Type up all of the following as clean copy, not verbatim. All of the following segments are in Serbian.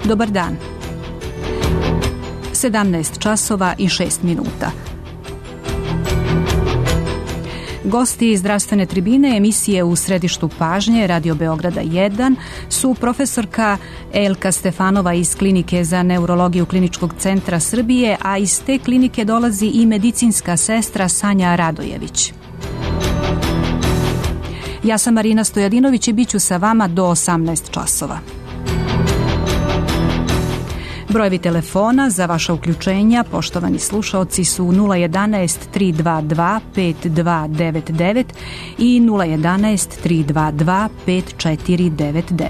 Dobar dan. 17 časova i 6 minuta. Gosti iz zdravstvene tribine emisije U središtu pažnje Radio Beograda 1 su profesorka Elka Stefanova iz Klinike za neurologiju Kliničkog centra Srbije, a iz te klinike dolazi i medicinska sestra Sanja Radojević. Ja sam Marina Stojadinović i bit ću sa vama do 18 časova. Brojevi telefona za vaša uključenja, poštovani slušaoci, su 011 322 5299 i 011 322 5499.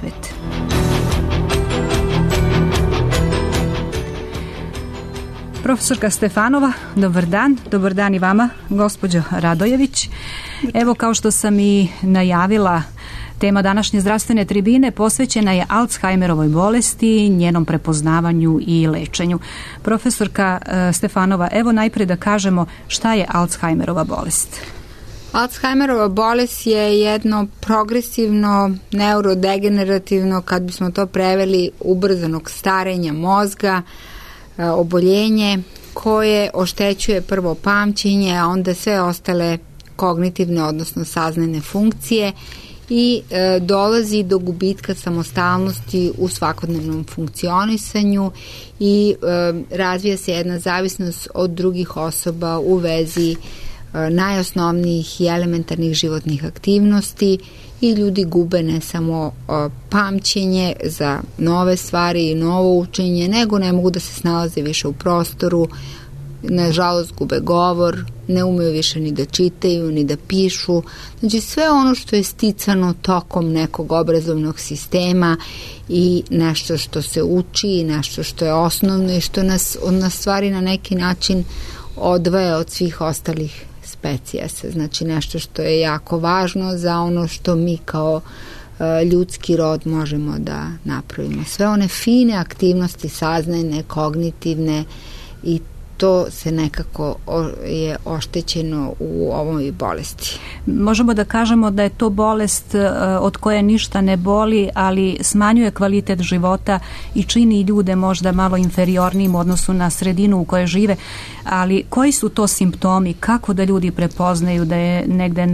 Profesorka Stefanova, dobar dan. Dobar dan i vama, gospođo Radojević. Evo, kao što sam i najavila, tema današnje zdravstvene tribine posvećena je Alzheimerovoj bolesti, njenom prepoznavanju i lečenju. Profesorka Stefanova, evo najprije da kažemo šta je Alzheimerova bolest. Alzheimerova bolest je jedno progresivno, neurodegenerativno, kad bismo to preveli, ubrzanog starenja mozga, oboljenje koje oštećuje prvo pamćenje, a onda sve ostale kognitivne, odnosno saznajne funkcije i dolazi do gubitka samostalnosti u svakodnevnom funkcionisanju i razvija se jedna zavisnost od drugih osoba u vezi najosnovnijih i elementarnih životnih aktivnosti i ljudi gube ne samo pamćenje za nove stvari i novo učenje, nego ne mogu da se snalaze više u prostoru, nažalost gube govor, ne umeju više ni da čitaju, ni da pišu. Znači sve ono što je sticano tokom nekog obrazovnog sistema i nešto što se uči, nešto što je osnovno i što nas stvari na neki način odvaja od svih ostalih specijesa. Znači nešto što je jako važno za ono što mi kao ljudski rod možemo da napravimo. Sve one fine aktivnosti, saznajne, kognitivne, i to se nekako je oštećeno u ovoj bolesti. Možemo da kažemo da je to bolest od koje ništa ne boli, ali smanjuje kvalitet života i čini ljude možda malo inferiornijim u odnosu na sredinu u kojoj žive. Ali koji su to simptomi? Kako da ljudi prepoznaju da je negde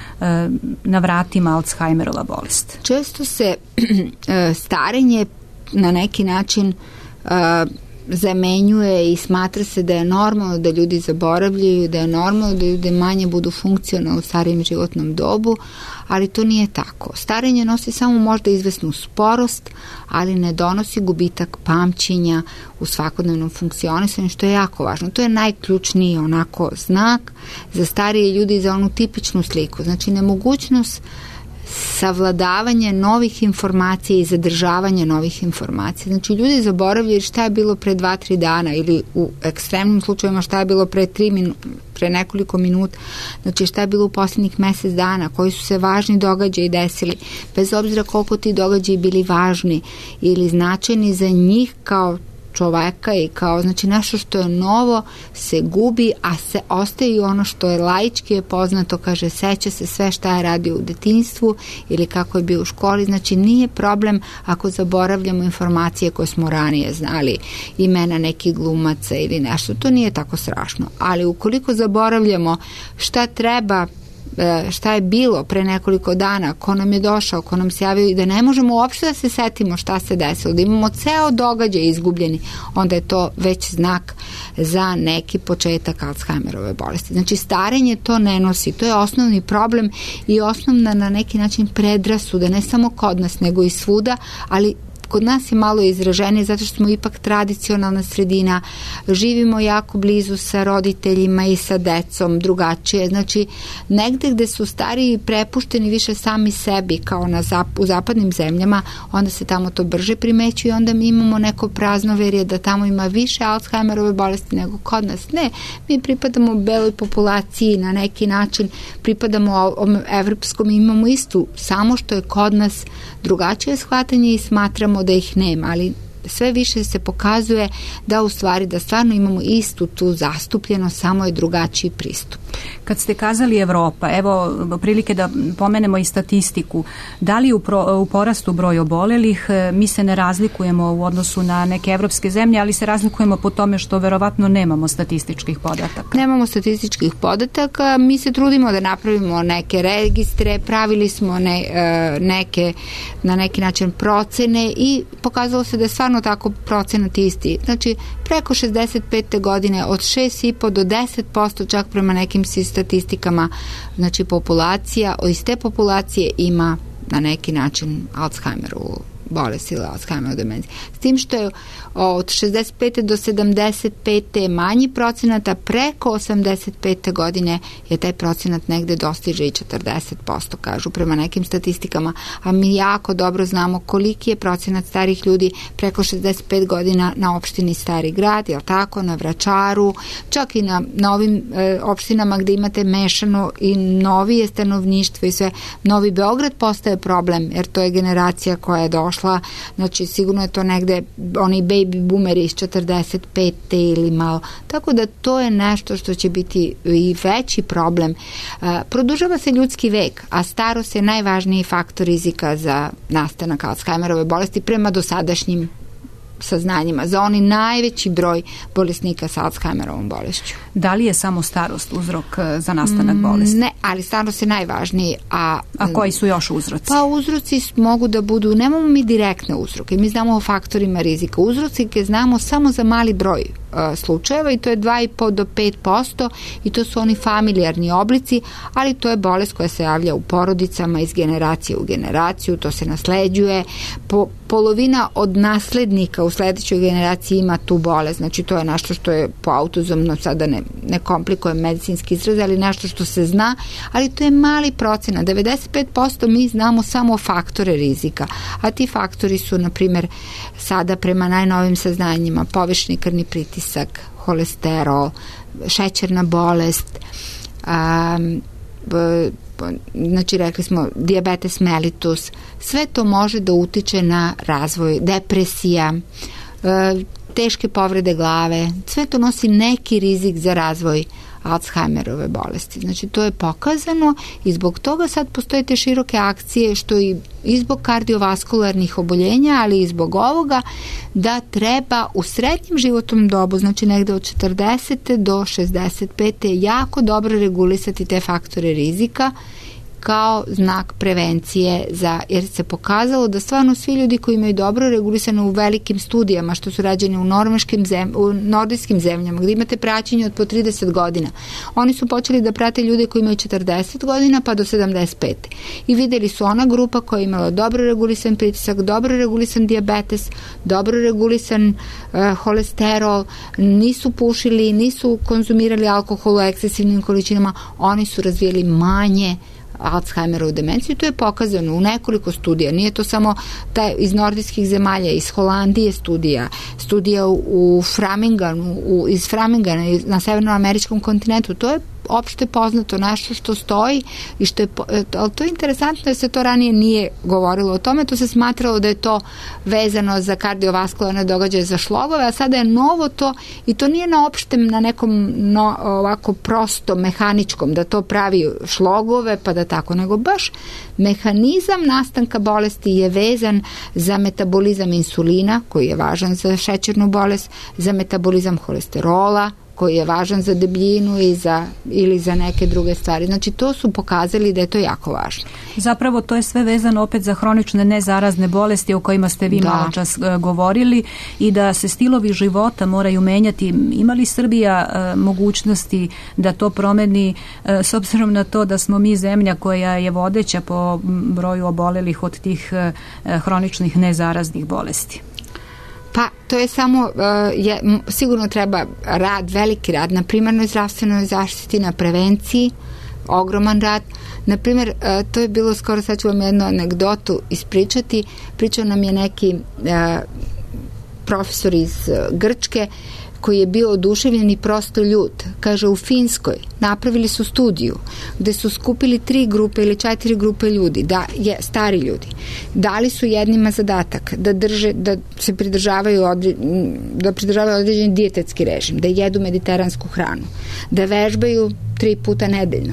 na vratima Alzheimerova bolest? Često se starenje na neki način zamenjuje i smatra se da je normalno da ljudi zaboravljaju, da je normalno da ljudi manje budu funkcionalni u starijem životnom dobu, ali to nije tako. Starenje nosi samo možda izvesnu sporost, ali ne donosi gubitak pamćenja u svakodnevnom funkcionisanju, što je jako važno. To je najključniji onako znak za starije ljudi i za onu tipičnu sliku. Znači nemogućnost savladavanje novih informacija i zadržavanje novih informacija. Znači ljudi zaboravljaju šta je bilo pre 2-3 dana ili u ekstremnim slučajevima šta je bilo pre nekoliko minuta, znači šta je bilo u posljednjih mjesec dana, koji su se važni događaji desili, bez obzira koliko ti događaji bili važni ili značajni za njih kao čoveka i kao, znači nešto što je novo se gubi, a se ostaje ono što je laički je poznato, kaže seća se sve šta je radio u detinjstvu ili kako je bio u školi. Znači nije problem ako zaboravljamo informacije koje smo ranije znali, imena nekih glumaca ili nešto, to nije tako strašno, ali ukoliko zaboravljamo šta treba, šta je bilo pre nekoliko dana, ko nam je došao, ko nam se javio i da ne možemo uopšte da se setimo šta se desilo, da imamo ceo događaj izgubljeni, onda je to već znak za neki početak Alzheimerove bolesti. Znači starenje to ne nosi, to je osnovni problem i osnovna na neki način predrasuda, ne samo kod nas nego i svuda, ali kod nas je malo izraženije zato što smo ipak tradicionalna sredina, živimo jako blizu sa roditeljima i sa decom, drugačije. Znači, negde gde su stariji prepušteni više sami sebi, kao u zapadnim zemljama, onda se tamo to brže primećuje i onda mi imamo neko praznoverje da tamo ima više Alzheimerove bolesti nego kod nas. Ne, mi pripadamo beloj populaciji na neki način, pripadamo evropskom, imamo istu, samo što je kod nas drugačije shvatanje i smatramo da ih nema, ali sve više se pokazuje da u stvari da stvarno imamo istu tu zastupljenost, samo je drugačiji pristup. Kad ste kazali Evropa, evo prilike da pomenemo i statistiku, da li u porastu broj obolelih? Mi se ne razlikujemo u odnosu na neke evropske zemlje, ali se razlikujemo po tome što verovatno nemamo statističkih podataka. Nemamo statističkih podataka, mi se trudimo da napravimo neke registre, pravili smo neke na neki način procene i pokazalo se da je stvarno tako procenat isti. Znači, preko 65. godine od 6,5 do 10%, čak prema nekim statistikama, znači populacija, iz te populacije ima na neki način Alzheimerovu bolest ili Alzheimerovu demenciju. S tim što je od 65. do 75. manji procenata, preko 85. godine je taj procenat negde dostiže i 40%, kažu prema nekim statistikama, a mi jako dobro znamo koliki je procenat starih ljudi preko 65 godina na opštini Stari Grad, jel tako, na Vračaru, čak i na ovim opštinama gde imate mešano i novije stanovništvo i sve. Novi Beograd postaje problem, jer to je generacija koja je došla, znači sigurno je to negde oni baby boomeri iz 45. ili malo. Tako da to je nešto što će biti i veći problem. Produžava se ljudski vek, a starost je najvažniji faktor rizika za nastanak Alzheimerove bolesti prema dosadašnjim saznanjima, za oni najveći broj bolesnika sa Alzheimerovom bolešću. Da li je samo starost uzrok za nastanak bolesti? Ne, ali starost je najvažniji. A koji su još uzroci? Pa uzroci mogu da budu, nemamo mi direktne uzroke, mi znamo o faktorima rizika. Uzroci znamo samo za mali broj slučajeva i to je 2,5 do 5% i to su oni familijarni oblici, ali to je bolest koja se javlja u porodicama iz generacije u generaciju, to se nasleđuje. Polovina od naslednika u sledećoj generaciji ima tu bolest, znači to je nešto što je po autozomno, sada ne komplikujem medicinski izraz, ali nešto što se zna, ali to je mali procenat. 95% mi znamo samo faktore rizika, a ti faktori su, na primjer, sada prema najnovim saznanjima povišeni krvni pritisak, holesterol, šećerna bolest, znači rekli smo dijabetes mellitus, sve to može da utiče na razvoj, depresija, teške povrede glave, sve to nosi neki rizik za razvoj Alzheimerove bolesti. Znači to je pokazano i zbog toga sad postoje te široke akcije što i zbog kardiovaskularnih oboljenja, ali i zbog ovoga da treba u srednjem životnom dobu, znači negde od 40. do 65. jako dobro regulisati te faktore rizika kao znak prevencije, jer se pokazalo da stvarno svi ljudi koji imaju dobro regulisano u velikim studijama što su rađene u nordijskim zemljama gdje imate praćenje od po 30 godina, oni su počeli da prate ljude koji imaju 40 godina pa do 75. I videli su ona grupa koja je imala dobro regulisan pritisak, dobro regulisan dijabetes, dobro regulisan holesterol, nisu pušili, nisu konzumirali alkohol u ekscesivnim količinama, oni su razvijeli manje Alzheimerovu demenciju. To je pokazano u nekoliko studija. Nije to samo iz nordijskih zemalja, iz Holandije studija u Framinganu, iz Framingana na severnoameričkom kontinentu. To je opšte poznato nešto što stoji i što je, ali to je interesantno da se to ranije nije govorilo o tome, to se smatralo da je to vezano za kardiovaskularne događaje, za šlogove, a sada je novo to i to nije na opštem, na nekom ovako prosto mehaničkom, da to pravi šlogove pa da tako, nego baš mehanizam nastanka bolesti je vezan za metabolizam insulina koji je važan za šećernu bolest, za metabolizam holesterola koji je važan za debljinu ili za neke druge stvari. Znači to su pokazali da je to jako važno. Zapravo to je sve vezano opet za hronične nezarazne bolesti o kojima ste vi malo čas govorili i da se stilovi života moraju menjati. Ima li Srbija mogućnosti da to promeni s obzirom na to da smo mi zemlja koja je vodeća po broju obolelih od tih hroničnih nezaraznih bolesti? Pa, to je samo, sigurno treba veliki rad na primarnoj zdravstvenoj zaštiti, na prevenciji, ogroman rad. Na primjer, to je bilo skoro, sad ću vam jednu anegdotu ispričati, pričao nam je neki profesor iz Grčke koji je bio oduševljen i prosto ljut. Kaže, u Finskoj napravili su studiju gde su skupili 3 grupe ili 4 grupe ljudi, stari ljudi. Dali su jednima zadatak da se pridržavaju određeni dijetetski režim, da jedu mediteransku hranu, da vežbaju 3 puta nedeljno,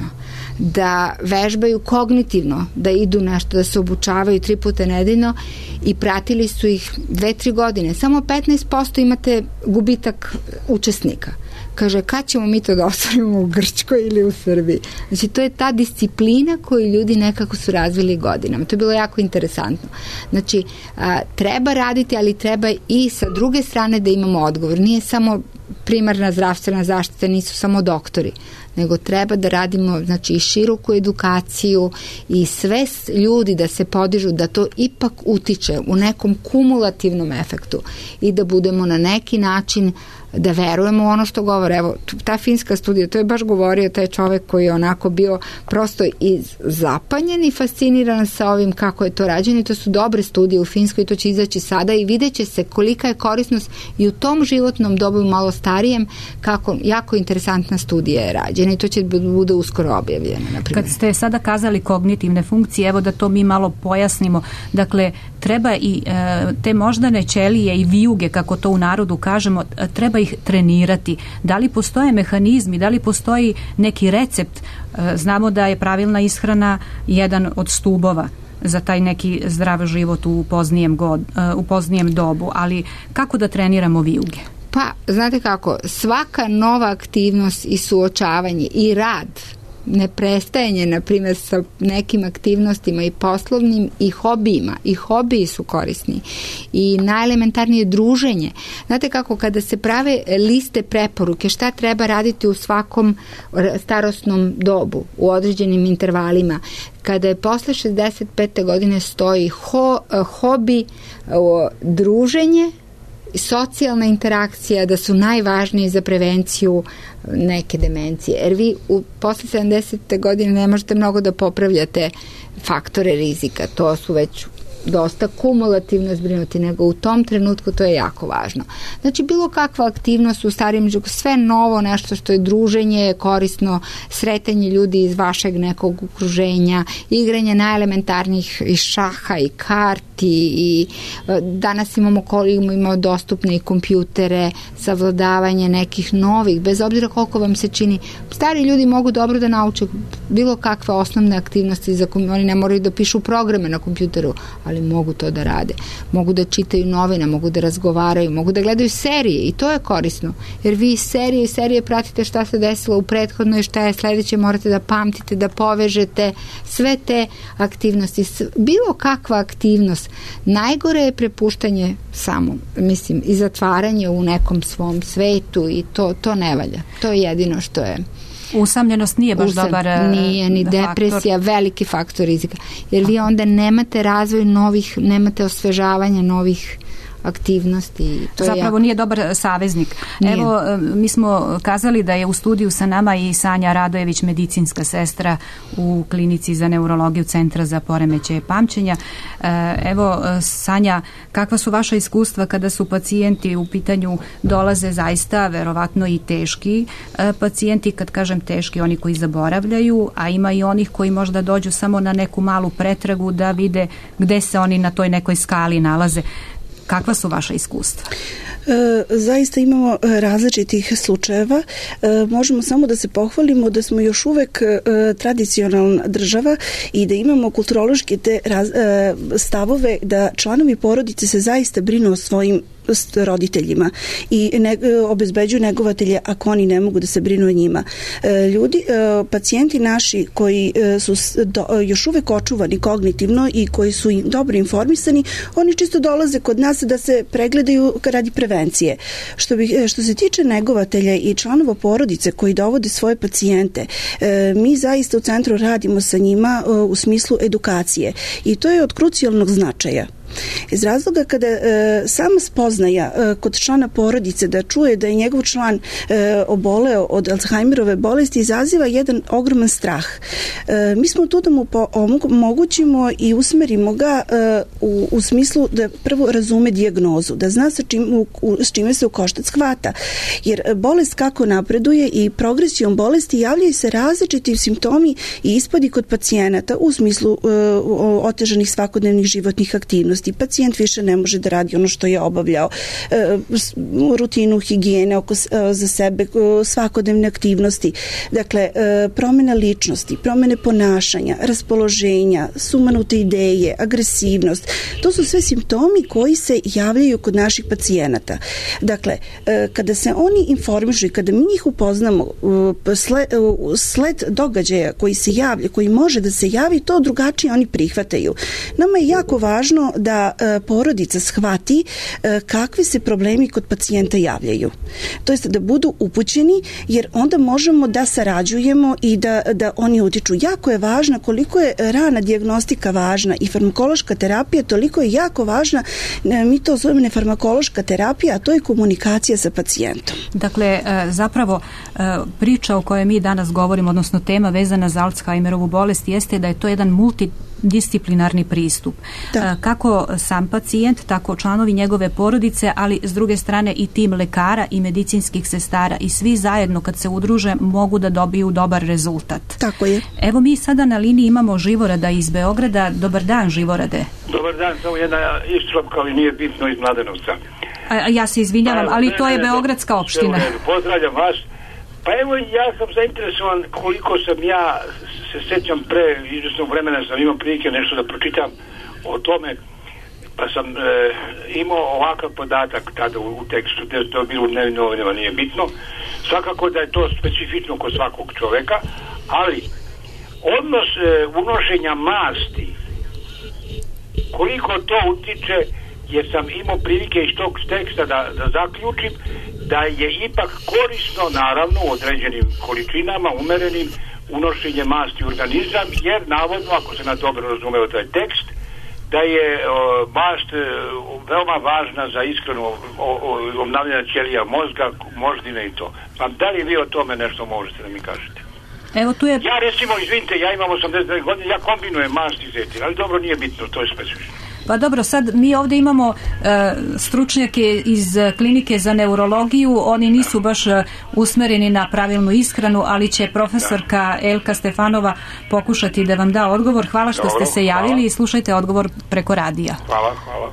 da vežbaju kognitivno, da idu nešto, da se obučavaju 3 puta nedeljno i pratili su ih 2-3 godine. Samo 15% imate gubitak učesnika. Kaže, kad ćemo mi to da ostvarimo u Grčkoj ili u Srbiji? Znači, to je ta disciplina koju ljudi nekako su razvili godinama. To je bilo jako interesantno. Znači, treba raditi, ali treba i sa druge strane da imamo odgovor. Nije samo primarna zdravstvena zaštita, nisu samo doktori, nego treba da radimo, znači, i široku edukaciju i sve ljudi da se podižu, da to ipak utiče u nekom kumulativnom efektu i da budemo na neki način, da verujemo u ono što govore. Evo, ta finska studija, to je baš govorio taj čovek koji je onako bio prosto i zapanjen i fasciniran sa ovim kako je to rađeno, i to su dobre studije u Finskoj i to će izaći sada i vidjet će se kolika je korisnost i u tom životnom dobu malo starijem, kako jako interesantna studija je rađena i to će bude uskoro objavljeno. Kad ste sada kazali kognitivne funkcije, evo da to mi malo pojasnimo, dakle treba i te moždane ćelije i vijuge, kako to u narodu kažemo, treba ih trenirati. Da li postoje mehanizmi, da li postoji neki recept? Znamo da je pravilna ishrana jedan od stubova za taj neki zdrav život u poznijem dobu, ali kako da treniramo vijuge? Pa, znate kako, svaka nova aktivnost i suočavanje i rad, neprestajanje, na primjer, sa nekim aktivnostima i poslovnim i hobijima. I hobiji su korisni. I najelementarnije druženje. Znate kako, kada se prave liste preporuke, šta treba raditi u svakom starosnom dobu, u određenim intervalima, kada je posle 65. godine stoji hobi, druženje, socijalna interakcija, da su najvažniji za prevenciju neke demencije. Jer vi posle 70. godine ne možete mnogo da popravljate faktore rizika. To su već dosta kumulativno zbrinuti, nego u tom trenutku to je jako važno. Znači, bilo kakva aktivnost u starijem životu, sve novo, nešto što je druženje, korisno, sretanje ljudi iz vašeg nekog okruženja, igranje najelementarnijih i šaha i karti i danas imamo dostupne i kompjutere, savladavanje nekih novih, bez obzira koliko vam se čini. Stari ljudi mogu dobro da nauče bilo kakve osnovne aktivnosti, oni ne moraju da pišu programe na kompjuteru, ali mogu to da rade. Mogu da čitaju novine, mogu da razgovaraju, mogu da gledaju serije i to je korisno. Jer vi serije pratite šta se desilo u prethodnoj, šta je sledeće, morate da pamtite, da povežete sve te aktivnosti. Bilo kakva aktivnost. Najgore je prepuštanje samo, mislim, i zatvaranje u nekom svom svetu i to ne valja. To je jedino što je. Usamljenost nije baš dobar nije, ni depresija, veliki faktor rizika. Jer vi onda nemate razvoj novih, nemate osvežavanja novih aktivnosti. Zapravo nije dobar saveznik. Nije. Evo, mi smo kazali da je u studiju sa nama i Sanja Radojević, medicinska sestra u klinici za neurologiju Centra za poremećaje pamćenja. Evo, Sanja, kakva su vaša iskustva kada su pacijenti u pitanju, dolaze zaista verovatno i teški pacijenti, kad kažem teški, oni koji zaboravljaju, a ima i onih koji možda dođu samo na neku malu pretragu da vide gde se oni na toj nekoj skali nalaze. Kakva su vaša iskustva? Zaista imamo različitih slučajeva. Možemo samo da se pohvalimo da smo još uvek tradicionalna država i da imamo kulturološke te stavove da članovi porodice se zaista brinu o svojim roditeljima i obezbeđuju negovatelje ako oni ne mogu da se brinu o njima. Pacijenti naši koji su još uvek očuvani kognitivno i koji su dobro informisani, oni čisto dolaze kod nas da se pregledaju radi prevencije. Što se tiče negovatelja i članova porodice koji dovode svoje pacijente, mi zaista u centru radimo sa njima u smislu edukacije i to je od krucijalnog značaja. Iz razloga kada sama spoznaja kod člana porodice da čuje da je njegov član oboleo od Alzheimerove bolesti izaziva jedan ogroman strah. Mi smo tu da mu omogućimo i usmerimo ga u smislu da prvo razume dijagnozu, da zna s čime se u koštac hvata. Jer bolest kako napreduje i progresijom bolesti javljaju se različiti simptomi i ispadi kod pacijenata u smislu otežanih svakodnevnih životnih aktivnosti. bolesti. Pacijent više ne može da radi ono što je obavljao, rutinu higijene za sebe, svakodnevne aktivnosti. Dakle, promjena ličnosti, promjene ponašanja, raspoloženja, sumanute ideje, agresivnost. To su sve simptomi koji se javljaju kod naših pacijenata. Dakle, kada se oni informišu i kada mi njih upoznamo, sled događaja koji se javlja, koji može da se javi, to drugačije oni prihvataju. Nama je jako važno da porodica shvati kakvi se problemi kod pacijenta javljaju. To jest da budu upućeni, jer onda možemo da sarađujemo i da oni utiču. Jako je važna, koliko je rana dijagnostika važna i farmakološka terapija, toliko je jako važna, mi to zovemo nefarmakološka terapija, a to je komunikacija sa pacijentom. Dakle, zapravo priča o kojoj mi danas govorimo, odnosno tema vezana za Alzheimerovu bolest, jeste da je to jedan multidisciplinarni pristup. Da. Kako sam pacijent, tako članovi njegove porodice, ali s druge strane i tim lekara i medicinskih sestara i svi zajedno kad se udruže mogu da dobiju dobar rezultat. Tako je. Evo mi sada na liniji imamo Živorada iz Beograda. Dobar dan, Živorade. Dobar dan, samo jedna ispravka, ali nije bitno, iz Mladenovca. Ja se izvinjavam, ali to je beogradska opština. Pozdravljam vas. Pa evo, ja sam zainteresovan koliko sam ja se sjećam pre izvjesnog vremena, sam imao prilike nešto da pročitam o tome, pa sam imao ovakav podatak tada u tekstu, da je to bilo u dnevnim novinama, nije bitno. Svakako da je to specifično kod svakog čoveka, ali odnos unošenja masti, koliko to utiče, jer sam imao prilike iz tog teksta da zaključim da je ipak korisno, naravno, u određenim količinama, umerenim, unošenje masti u organizam, jer navodno, ako se na dobro razumeo taj tekst, da je mast veoma važna za iskreno obnavljanje ćelija mozga, moždine i to. Pa da li vi o tome nešto možete da mi kažete? Evo tu je... Ja recimo, izvinite, ja imam 89 godina, ja kombinujem mast i zetir, ali dobro, nije bitno, to je specifično. Pa dobro, sad mi ovdje imamo stručnjake iz klinike za neurologiju, oni nisu baš usmereni na pravilnu ishranu, ali će profesorka Elka Stefanova pokušati da vam da odgovor. Hvala što ste se javili i slušajte odgovor preko radija. Hvala.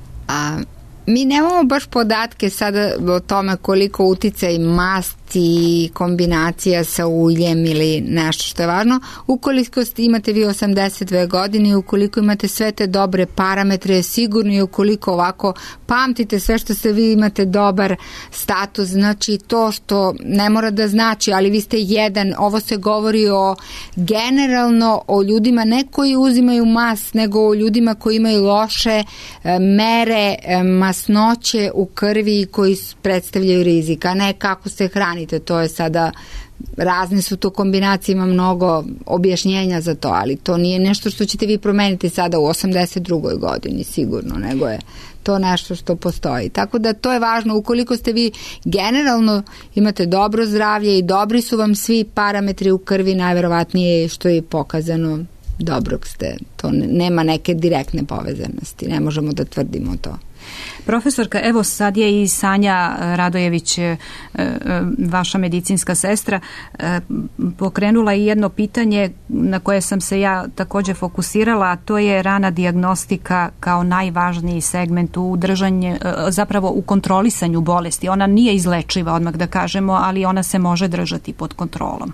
Mi nemamo baš podatke sada o tome koliko uticaj masti, kombinacija sa uljem ili nešto što je važno. Ukoliko imate vi 82 godine i ukoliko imate sve te dobre parametre, sigurno i ukoliko ovako pamtite sve što se vi imate dobar status, znači to što ne mora da znači, ali vi ste jedan, ovo se govori o generalno o ljudima ne koji uzimaju mast, nego o ljudima koji imaju loše mere masnoće u krvi i koji predstavljaju rizik, a ne kako se hranite, to je sada, razne su to kombinacije, ima mnogo objašnjenja za to, ali to nije nešto što ćete vi promeniti sada u 82. godini sigurno, nego je to nešto što postoji. Tako da to je važno, ukoliko ste vi generalno imate dobro zdravlje i dobri su vam svi parametri u krvi, najverovatnije što je pokazano dobrog ste, to nema neke direktne povezanosti, ne možemo da tvrdimo to. Profesorka, evo sad je i Sanja Radojević, vaša medicinska sestra, pokrenula i jedno pitanje na koje sam se ja također fokusirala, a to je rana dijagnostika kao najvažniji segment u držanju, zapravo u kontrolisanju bolesti. Ona nije izlečiva, odmah da kažemo, ali ona se može držati pod kontrolom.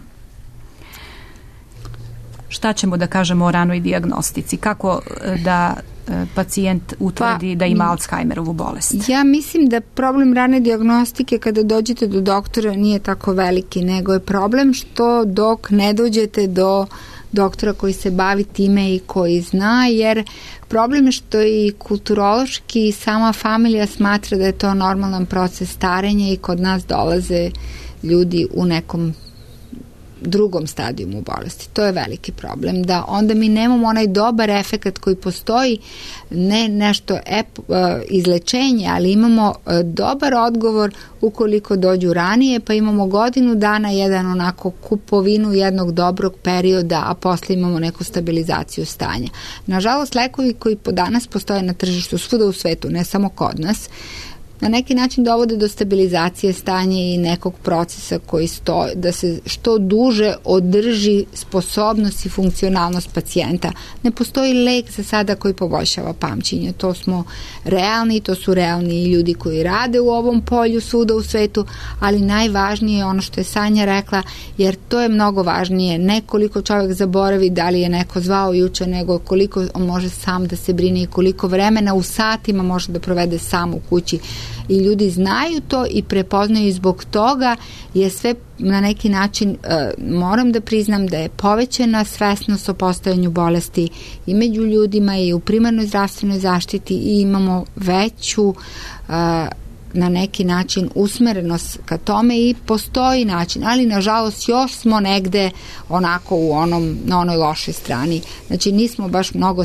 Šta ćemo da kažemo o ranoj dijagnostici? Kako da pacijent utvrdi da ima Alzheimerovu bolest? Ja mislim da problem rane dijagnostike kada dođete do doktora nije tako veliki, nego je problem što dok ne dođete do doktora koji se bavi time i koji zna, jer problem je što i kulturološki sama familija smatra da je to normalan proces starenja i kod nas dolaze ljudi u nekom drugom stadijumu bolesti. To je veliki problem, da onda mi nemamo onaj dobar efekat koji postoji, ne nešto izlečenje, ali imamo dobar odgovor ukoliko dođu ranije, pa imamo godinu dana jedan onako kupovinu jednog dobrog perioda, a posle imamo neku stabilizaciju stanja. Nažalost, lekovi koji danas postoje na tržištu svuda u svetu, ne samo kod nas, na neki način dovode do stabilizacije stanja i nekog procesa koji stoji, da se što duže održi sposobnost i funkcionalnost pacijenta. Ne postoji lek za sada koji poboljšava pamćenje. To smo realni, to su realni i ljudi koji rade u ovom polju svuda u svetu, ali najvažnije je ono što je Sanja rekla, jer to je mnogo važnije, ne koliko čovjek zaboravi da li je neko zvao juče, nego koliko on može sam da se brine i koliko vremena u satima može da provede sam u kući. I ljudi znaju to i prepoznaju, i zbog toga je sve na neki način, moram da priznam da je povećana svesnost o postojanju bolesti i među ljudima i u primarnoj zdravstvenoj zaštiti i imamo veću na neki način usmerenost ka tome i postoji način, ali nažalost još smo negde onako na onoj lošoj strani. Znači nismo baš mnogo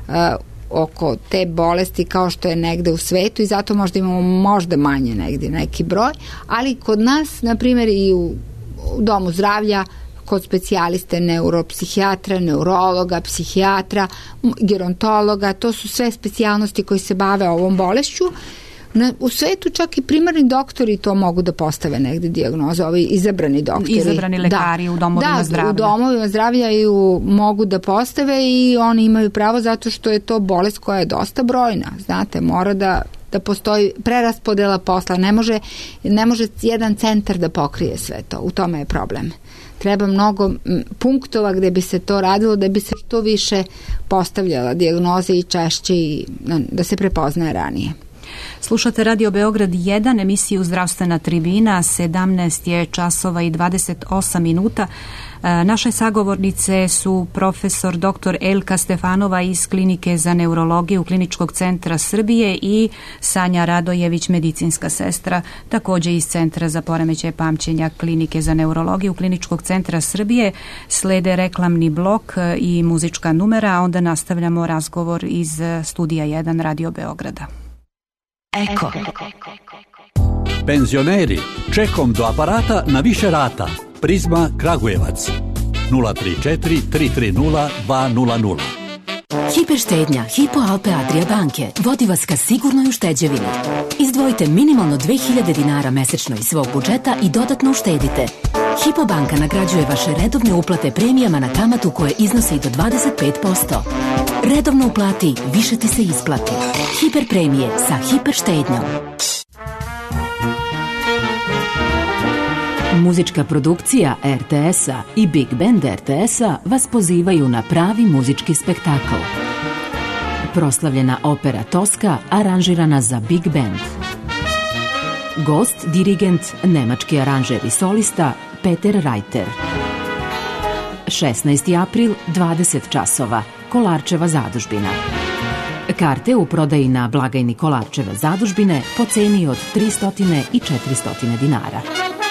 oko te bolesti kao što je negde u svetu i zato možda imamo možda manje negde neki broj, ali kod nas, na primjer i u domu zdravlja, kod specijaliste neuropsihijatra, neurologa, psihijatra, gerontologa, to su sve specijalnosti koji se bave ovom bolešću. U svetu čak i primarni doktori to mogu da postave negde dijagnoze, ovi izabrani doktori. Izabrani lekari u domovima zdravlja. Da, u domovima zdravlja mogu da postave i oni imaju pravo zato što je to bolest koja je dosta brojna. Znate, mora da postoji preraspodela posla. Ne može jedan centar da pokrije sve to. U tome je problem. Treba mnogo punktova gde bi se to radilo, da bi se što više postavljala dijagnoze i češće i da se prepoznaje ranije. Slušate Radio Beograd 1, emisiju Zdravstvena tribina, 17 je časova i 28 minuta. Naše sagovornice su profesor dr. Elka Stefanova iz Klinike za neurologiju Kliničkog centra Srbije i Sanja Radojević, medicinska sestra, također iz Centra za poremećaje pamćenja Klinike za neurologiju Kliničkog centra Srbije. Slede reklamni blok i muzička numera, a onda nastavljamo razgovor iz studija 1 Radio Beograda. Eko. Penzioneri, čekom do aparata na više rata. Prizma Kragujevac 034 330 200. Hiperštednja Hypo Alpe Adria banke vodi vas ka sigurnoj ušteđevini. Izdvojite minimalno 2000 dinara mesečno iz svog budžeta i dodatno uštedite. Hypo banka nagrađuje vaše redovne uplate premijama na kamatu koje iznose i do 25%. Redovno uplati, više ti se isplati. Hiper premije sa hiperštednjom. Muzička produkcija RTS-a i Big Band RTS-a vas pozivaju na pravi muzički spektakl. Proslavljena opera Toska aranžirana za Big Band. Gost, dirigent, nemački aranžer i solista Peter Reiter. 16. april, 20 časova, Kolarčeva zadužbina. Karte u prodaji na blagajni Kolarčeve zadužbine po ceni od 300 i 400 dinara.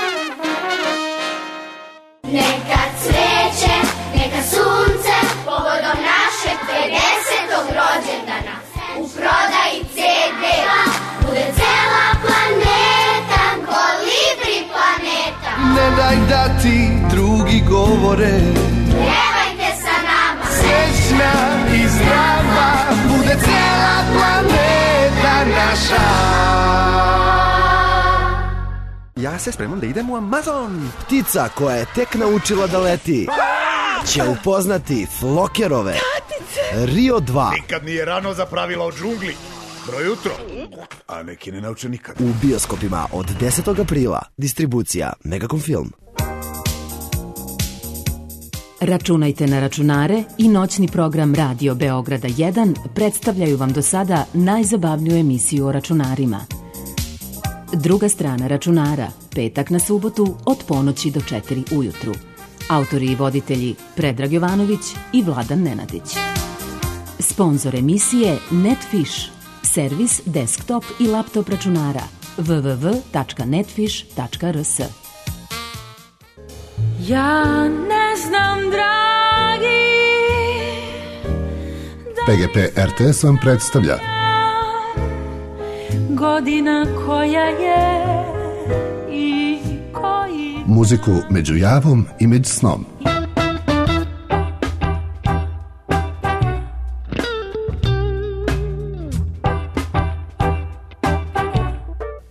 Neka cveće, neka sunce, povodom našeg 50. rođendana. U prodaji CD-a bude cela planeta, Kolibri planeta. Ne daj da ti drugi govore, Pjevajte sa nama. srećna i zdrava, bude cela planeta naša. Ja se spremam da idem u Amazon. Ptica koja je tek naučila da leti će upoznati Flokerove Rio 2 Nikad nije rano za pravila o džungli. Dobro jutro. A neki ne nauče nikad. u bioskopima od 10. aprila. Distribucija Megacom Film. Računajte na računare i noćni program Radio Beograda 1 predstavljaju vam do sada najzabavniju emisiju o računarima. Druga strana računara, petak na subotu od ponoći do 4 ujutru. Autori i voditelji Predrag Jovanović i Vladan Nenadić. Sponzor emisije Netfish, servis desktop i laptop računara www.netfish.rs. Ja ne znam, dragi, PGP RTS vam predstavlja godina koja je i koji muziku među javom i među snom.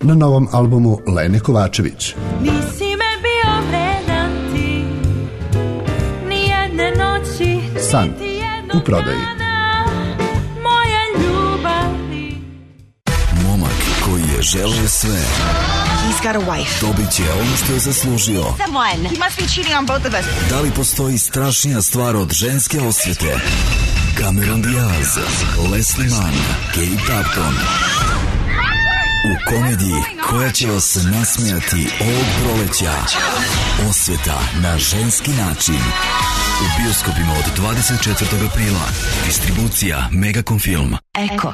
na novom albumu Lene Kovačević. Nisi me bio vredan ti, nijedne noći, San u prodaji. moje ljubavi. Momak koji je želeo sve. He's got a wife. Dobit će ono što je zaslužio. Someone. He must be cheating on both of us. Da li postoji strašnija stvar od ženske osvete? Cameron Diaz, Leslie Mann, Kate Upton. U komediji koja će vas nasmijati ovog proleća. Osveta na ženski način. U bioskopima od 24. aprila. Distribucija Megacom Film. Eko.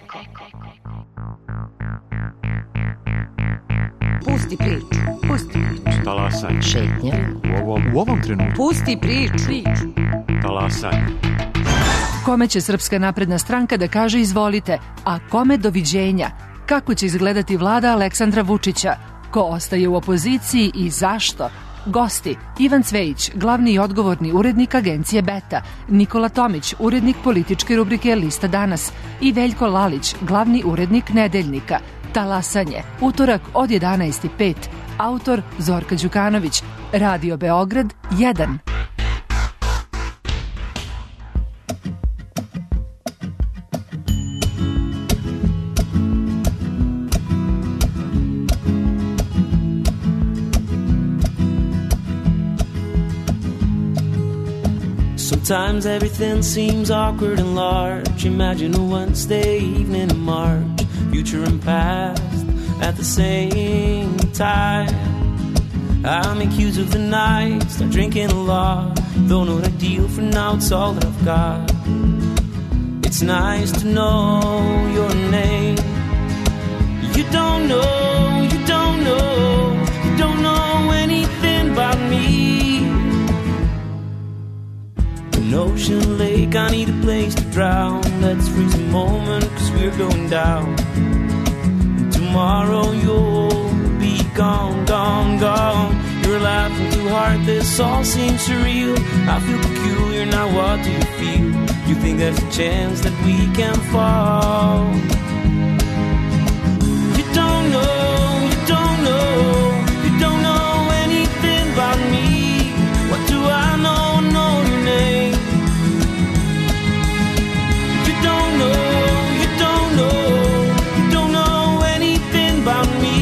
Pusti priču. Pusti priču. Talasaj. Šetnja. U ovom trenutku. Pusti priču. Talasaj. Kome će Srpska napredna stranka da kaže izvolite, a kome doviđenja? Kako će izgledati vlada Aleksandra Vučića? Ko ostaje u opoziciji i zašto? Gosti: Ivan Cvejić, glavni i odgovorni urednik agencije Beta, Nikola Tomić, urednik političke rubrike Lista danas i Veljko Lalić, glavni urednik Nedeljnika. Talasanje, utorak od 11:05. Autor Zorka Đukanović. Radio Beograd 1. Sometimes everything seems awkward and large. Imagine a Wednesday evening in March, future and past at the same time. I make use of the night, start drinking a lot. Though not ideal for now, it's all that I've got. It's nice to know your name. You don't know, you don't know, you don't know anything about me. An ocean lake, I need a place to drown. Let's freeze a moment, cause we're going down. And tomorrow you'll be gone, gone, gone. You're laughing too hard, this all seems surreal. I feel peculiar, now what do you feel? You think there's a chance that we can fall? You don't know, you don't know, you don't know anything about me. What do I know, know your name? You don't know, you don't know, you don't know anything about me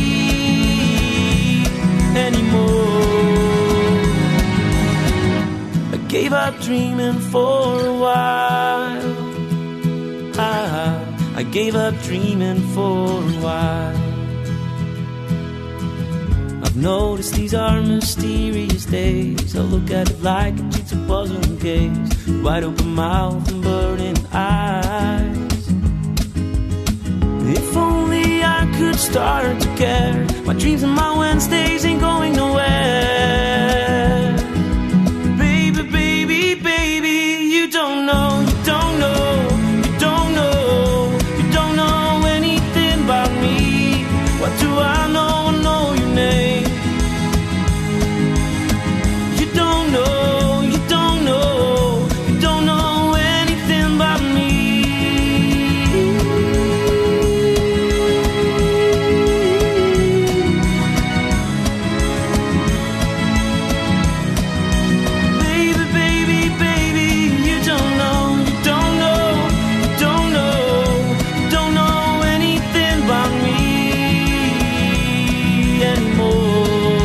anymore. I gave up dreaming for a while. I gave up dreaming for a while. I've noticed these are mysterious days. I look at it like a jigsaw puzzle and gaze. Wide open mouth and burning eyes. If only I could start to care. My dreams and my Wednesdays ain't going nowhere. Baby, baby, baby, you don't know, you don't know, you don't know, you don't know anything about me. What do I know? I know your name. You don't know, you don't know, you don't know anything about me. Baby, baby, baby, you don't know, you don't know, you don't know, you don't know anything about me anymore.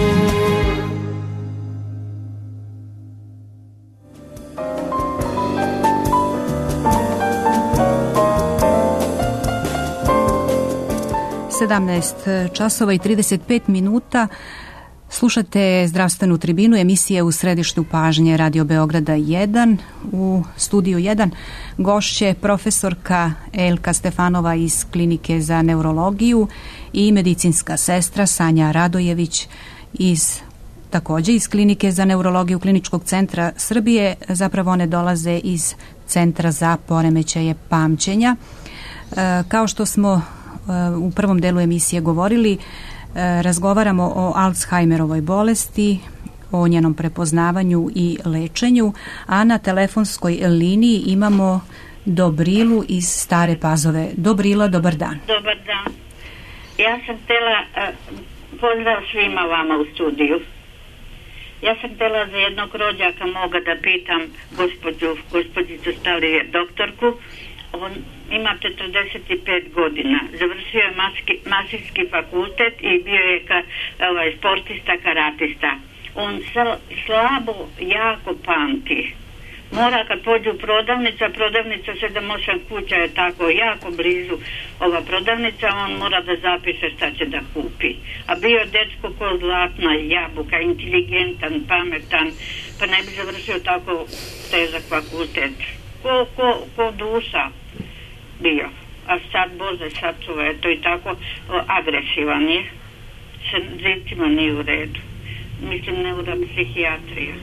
časova i 35 minuta. Slušate Zdravstvenu tribinu, emisije u središtu pažnje Radio Beograda 1. U studiju 1 gošće profesorka Elka Stefanova iz Klinike za neurologiju i medicinska sestra Sanja Radojević također iz Klinike za neurologiju Kliničkog centra Srbije. Zapravo one dolaze iz Centra za poremećaje pamćenja. Kao što smo u prvom delu emisije govorili, razgovaramo o Alzheimerovoj bolesti, o njenom prepoznavanju i lečenju, a na telefonskoj liniji imamo Dobrilu iz Stare Pazove. Dobrila, dobar dan. Dobar dan. Ja sam htjela, pozdrav svima vama u studiju. Ja sam htjela za jednog rođaka moga da pitam gospođicu starije doktorku. On ima 45 godina. Završio je Masijski fakultet i bio je sportista, karatista. On slabo jako pamti. Mora kad pođe u prodavnica 7-8 kuća je tako jako blizu ova prodavnica, on mora da zapiše šta će da kupi. A bio je dečko ko zlatna jabuka, inteligentan, pametan, pa ne bi završio tako težak fakultet. Ko duša bio. A sad, Bože, sačuva je to i tako agresivan je. Sa živcima nije u redu. Mislim, neuropsihijatrija.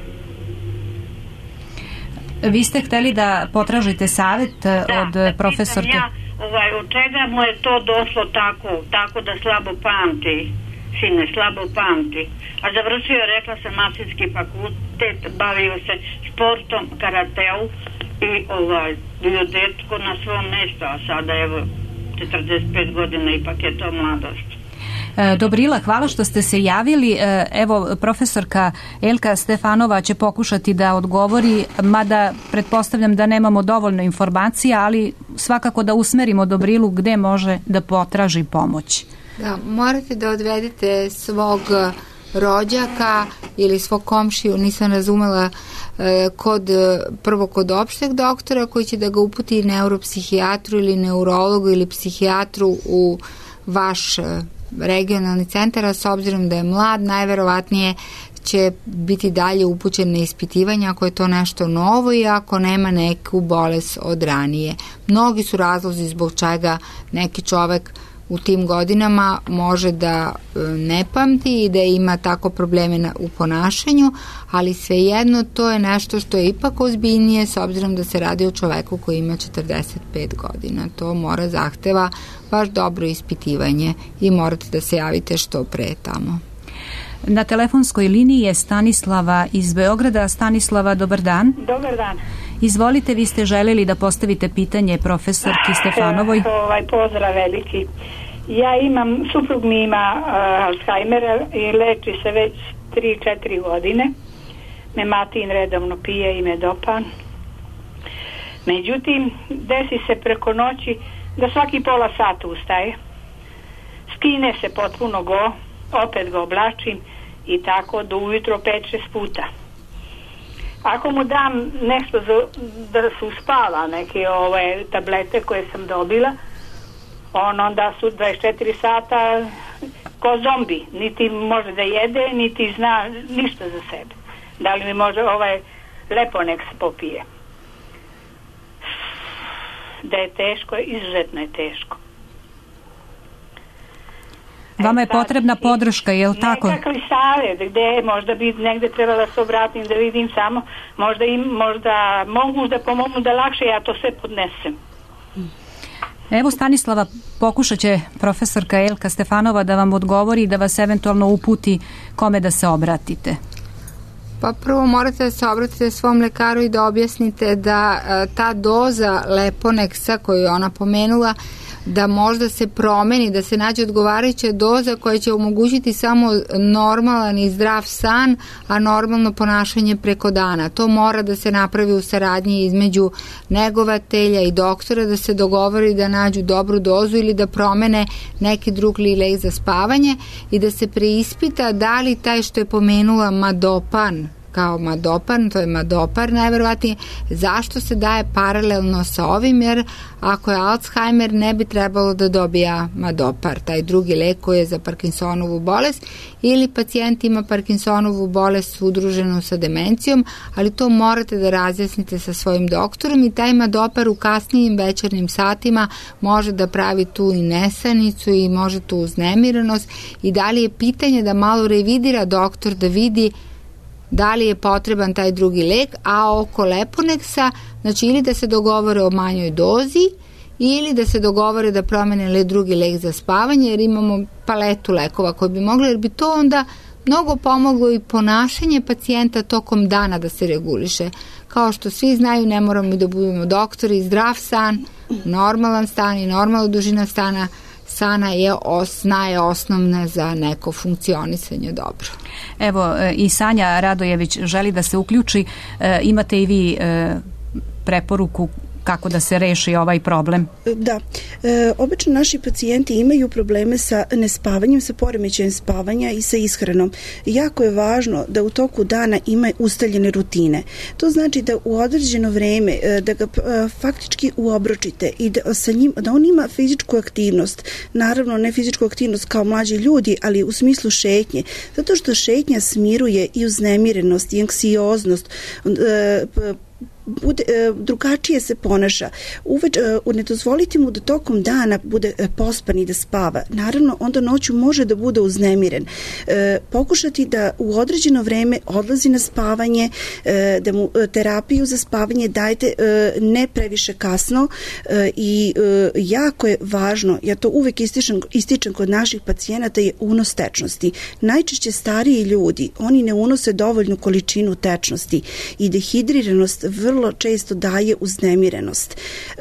Vi ste hteli da potražite savjet od profesorke? Od čega mu je to došlo tako da slabo pamti, sine, slabo pamti. A završio je, rekla sam, Masijski fakultet, bavio se sportom, karateu i bio dečko na svom mjestu, a sada evo 45 godina, ipak je to mladost. Dobrila, hvala što ste se javili. Evo, profesorka Elka Stefanova će pokušati da odgovori, mada pretpostavljam da nemamo dovoljno informacija, ali svakako da usmerimo Dobrilu gde može da potraži pomoć. Da, morate da odvedete svog rođaka ili svog komšiju, nisam razumela, prvo kod opšteg doktora koji će da ga uputi neuropsihijatru ili neurologu ili psihijatru u vaš regionalni centar, a s obzirom da je mlad, najverovatnije će biti dalje upućen na ispitivanje ako je to nešto novo i ako nema neku bolest od ranije. Mnogi su razlozi zbog čega neki čovek u tim godinama može da ne pamti i da ima tako probleme u ponašanju, ali svejedno to je nešto što je ipak ozbiljnije s obzirom da se radi o čoveku koji ima 45 godina. To mora zahteva baš dobro ispitivanje i morate da se javite što pre tamo. Na telefonskoj liniji je Stanislava iz Beograda. Stanislava, dobar dan. Dobar dan. Izvolite, vi ste želeli da postavite pitanje profesorki Stefanovoj. Pozdrav veliki. Ja imam, suprug mi ima Alzheimera i leči se već 3-4 godine. Mematin redovno pije i Medopan. Međutim, desi se preko noći da svaki pola sata ustaje. Skine se potpuno go, opet ga oblačim i tako do ujutro 5-6 puta. Ako mu dam nešto da se uspava, neke tablete koje sam dobila, onda su 24 sata ko zombi. Niti može da jede, niti zna ništa za sebe. Da li mi može Leponeks popije. Da je teško, izuzetno je teško. Vama je potrebna podrška, je li tako? Nekakvi savjet, gde možda bi negde trebala se obratim da vidim samo, možda mogu da pomogu da lakše ja to sve podnesem. Evo, Stanislava, pokušat će profesorka Elka Stefanova da vam odgovori i da vas eventualno uputi kome da se obratite. Pa prvo morate da se obratite svom lekaru i da objasnite da ta doza Leponeksa koju je ona pomenula, da možda se promeni, da se nađe odgovarajuća doza koja će omogućiti samo normalan i zdrav san, a normalno ponašanje preko dana. To mora da se napravi u saradnji između negovatelja i doktora, da se dogovori da nađu dobru dozu ili da promene neki drugi lek za spavanje i da se preispita da li taj što je pomenula Madopan, kao Madopan, to je Madopar najverovatnije, zašto se daje paralelno sa ovim, jer ako je Alzheimer ne bi trebalo da dobija Madopar, taj drugi lek koji je za Parkinsonovu bolest, ili pacijent ima Parkinsonovu bolest udruženu sa demencijom, ali to morate da razjasnite sa svojim doktorom i taj Madopar u kasnijim večernjim satima može da pravi tu i nesanicu i može tu uznemirenost i da li je pitanje da malo revidira doktor da vidi da li je potreban taj drugi lek, a oko Leponeksa, znači ili da se dogovore o manjoj dozi ili da se dogovore da promene drugi lek za spavanje, jer imamo paletu lekova koji bi mogli, jer bi to onda mnogo pomoglo i ponašanje pacijenta tokom dana da se reguliše. Kao što svi znaju, ne moramo i da budemo doktori, zdrav san, normalan stan i normalna dužina stana Sna je osnovna za neko funkcionisanje dobro. Evo, i Sanja Radojević želi da se uključi. Imate i vi preporuku kako da se reši ovaj problem? Da. Obično naši pacijenti imaju probleme sa nespavanjem, sa poremećajem spavanja i sa ishranom. Jako je važno da u toku dana ima ustaljene rutine. To znači da u određeno vreme da ga faktički uobročite i da on ima fizičku aktivnost. Naravno, ne fizičku aktivnost kao mlađi ljudi, ali u smislu šetnje. Zato što šetnja smiruje i uznemirenost i anksioznost, drugačije se ponaša. Ne dozvoliti mu da tokom dana bude pospan i da spava. Naravno, onda noću može da bude uznemiren. Pokušati da u određeno vreme odlazi na spavanje, da mu terapiju za spavanje dajte ne previše kasno i jako je važno, ja to uvek ističem kod naših pacijenata, je unos tečnosti. Najčešće stariji ljudi, oni ne unose dovoljnu količinu tečnosti i dehidriranost vrlo često daje uznemirenost.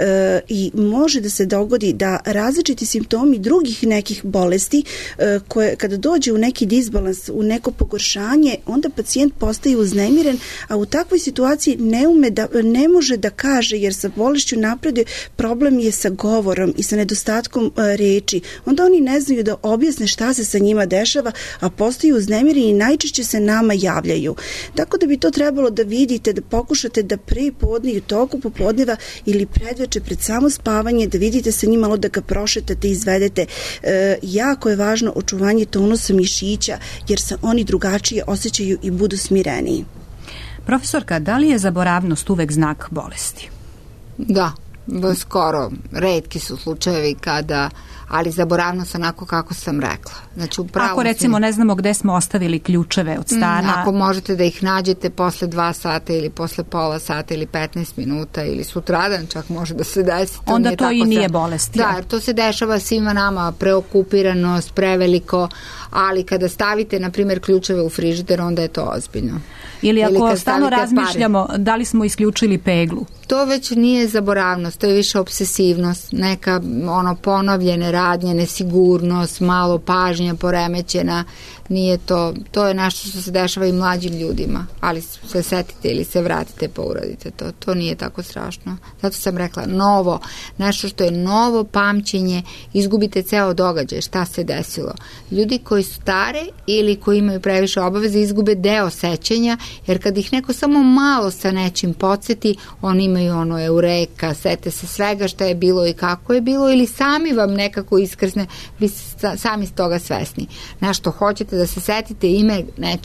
I može da se dogodi da različiti simptomi drugih nekih bolesti koje kada dođe u neki disbalans, u neko pogoršanje, onda pacijent postaje uznemiren, a u takvoj situaciji ne može da kaže, jer sa bolešću napreduje, problem je sa govorom i sa nedostatkom reči. Onda oni ne znaju da objasne šta se sa njima dešava, a postaju uznemireni i najčešće se nama javljaju. Tako da bi to trebalo da vidite, da pokušate da pre podne i u toku popodneva ili predveče pred samo spavanje, da vidite sa njim malo, da ga prošetate, izvedete. Jako je važno očuvanje tonusa mišića, jer se oni drugačije osjećaju i budu smireniji. Profesorka, da li je zaboravnost uvek znak bolesti? Da, skoro. Retki su slučajevi kada, ali zaboravnost onako kako sam rekla. Znači, ako recimo ne znamo gde smo ostavili ključeve od stana. Ako možete da ih nađete posle 2 sata ili posle pola sata ili 15 minuta ili sutradan čak može da se desi. Onda to i nije bolest. Da, jer to se dešava svima nama, preokupiranost, preveliko, ali kada stavite, na primjer, ključeve u frižider, onda je to ozbiljno. Ili ako stalno razmišljamo da li smo isključili peglu. To već nije zaboravnost, to je više obsesivnost, neka ponovljene radnje, nesigurnost, malo pažnja poremećena, nije to, to je nešto što se dešava i mlađim ljudima, ali se setite ili se vratite pa uradite to nije tako strašno. Zato sam rekla, novo, nešto što je novo pamćenje, izgubite ceo događaj, šta se desilo. Ljudi koji su stare ili koji imaju previše obaveze izgube deo sećanja, jer kad ih neko samo malo sa nečim podsjeti, oni imaju eureka, sete se svega šta je bilo i kako je bilo, ili sami vam nekako iskrsne, vi ste sami s toga svesni. Nešto hoćete da se setite ime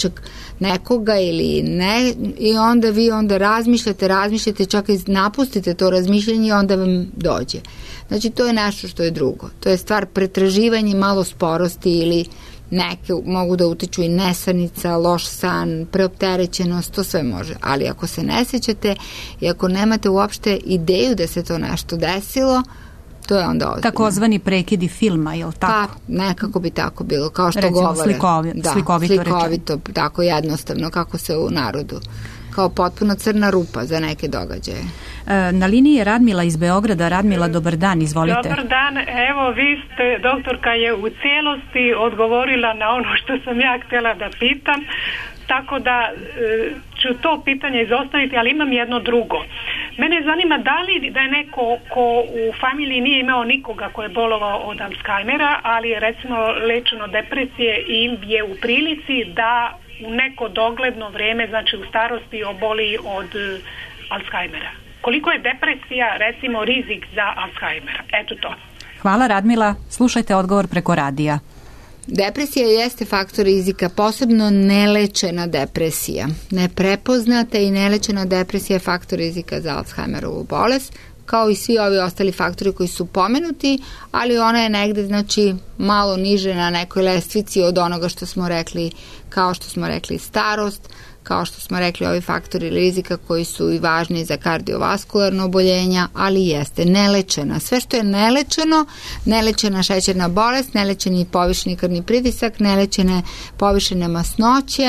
nekoga ili ne, i onda vi razmišljate, čak i napustite to razmišljanje i onda vam dođe. Znači, to je nešto što je drugo. To je stvar pretraživanja, malo sporosti ili neke mogu da utiču i nesanica, loš san, preopterećenost, to sve može. Ali ako se ne sećate i ako nemate uopšte ideju da se to nešto desilo, to je onda ozbiljno. Takozvani prekidi filma, je li tako? Pa, nekako bi tako bilo, kao što recimo, govore. Slikovito tako jednostavno, kako se u narodu. Kao potpuno crna rupa za neke događaje. Na liniji je Radmila iz Beograda. Radmila, dobar dan, izvolite. Dobar dan, evo vi ste, doktorka je u cijelosti odgovorila na ono što sam ja htjela da pitam, tako da ću to pitanje izostaviti, ali imam jedno drugo. Mene zanima da li da je neko ko u familiji nije imao nikoga ko je bolovao od Alzheimera, ali je recimo lečeno depresije i je u prilici da u neko dogledno vrijeme, znači u starosti, oboli od Alzheimera. Koliko je depresija, recimo, rizik za Alzheimera? Eto to. Hvala, Radmila. Slušajte odgovor preko radija. Depresija jeste faktor rizika, posebno nelečena depresija. Neprepoznata i nelečena depresija je faktor rizika za Alzheimerovu bolest, kao i svi ovi ostali faktori koji su pomenuti, ali ona je negde, znači, malo niže na nekoj lestvici od onoga što smo rekli, kao što smo rekli starost, kao što smo rekli ovi faktori rizika koji su i važni za kardiovaskularno oboljenja, ali jeste nelečena. Sve što je nelečeno, nelečena šećerna bolest, nelečeni povišeni krvni pritisak, nelečene povišene masnoće,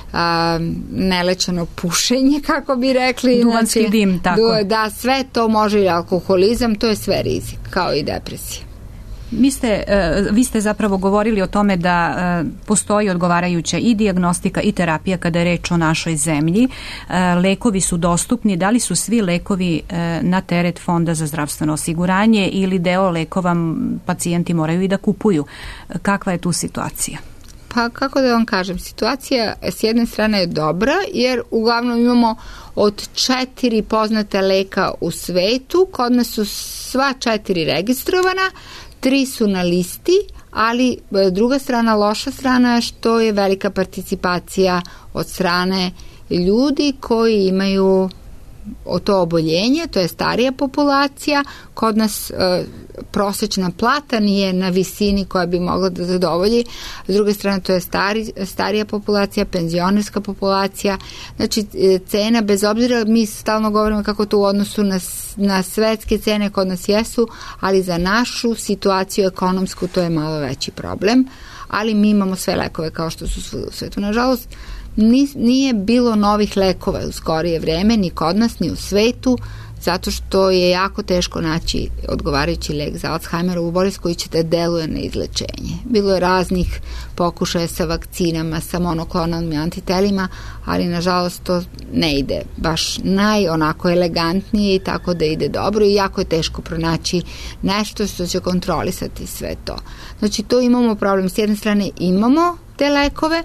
nelečeno pušenje, kako bi rekli, duvanski dim, tako. Da, sve to može, i alkoholizam, to je sve rizik, kao i depresija. Vi ste zapravo govorili o tome da postoji odgovarajuća i dijagnostika i terapija kada je reč o našoj zemlji. Lekovi su dostupni. Da li su svi lekovi na teret Fonda za zdravstveno osiguranje ili deo lekova pacijenti moraju i da kupuju? Kakva je tu situacija? Pa kako da vam kažem, situacija s jedne strane je dobra jer uglavnom imamo od 4 poznata leka u svetu, kod nas su sva 4 registrovana, 3 su na listi, ali druga strana, loša strana je što je velika participacija od strane ljudi koji imaju to oboljenje, to je starija populacija. Kod nas prosečna plata nije na visini koja bi mogla da zadovolji. S druge strane, to je starija populacija, penzionerska populacija. Znači, cena, bez obzira, mi stalno govorimo kako to u odnosu na svetske cene kod nas jesu, ali za našu situaciju ekonomsku to je malo veći problem. Ali mi imamo sve lekove kao što su svuda u svetu. Nažalost, nije bilo novih lekova u skorije vreme, ni kod nas, ni u svetu, zato što je jako teško naći odgovarajući lek za Alzheimerovu bolest koji će da deluje na izlečenje. Bilo je raznih pokušaja sa vakcinama, sa monoklonalnim antitelima, ali nažalost to ne ide baš onako elegantnije i tako da ide dobro i jako je teško pronaći nešto što će kontrolisati sve to. Znači, to imamo problem. S jedne strane imamo te lekove,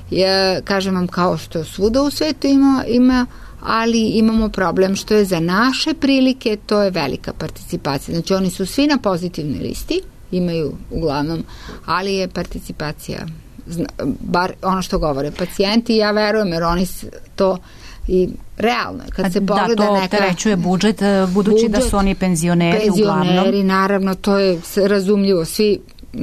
kažem vam kao što svuda u svetu ima, ali imamo problem što je za naše prilike, to je velika participacija. Znači, oni su svi na pozitivnoj listi, imaju uglavnom, ali je participacija, bar ono što govore pacijenti, ja verujem, jer oni to i realno, kad se pogleda to opterećuje budžet, budući da su oni penzioneri uglavnom. Penzioneri, naravno, to je razumljivo, svi,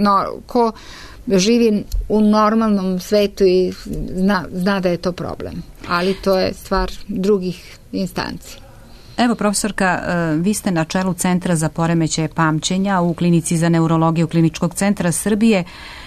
ko živi u normalnom svetu i zna da je to problem. Ali to je stvar drugih instanci. Evo, profesorka, vi ste na čelu Centra za poremećaje pamćenja u Klinici za neurologiju Kliničkog centra Srbije.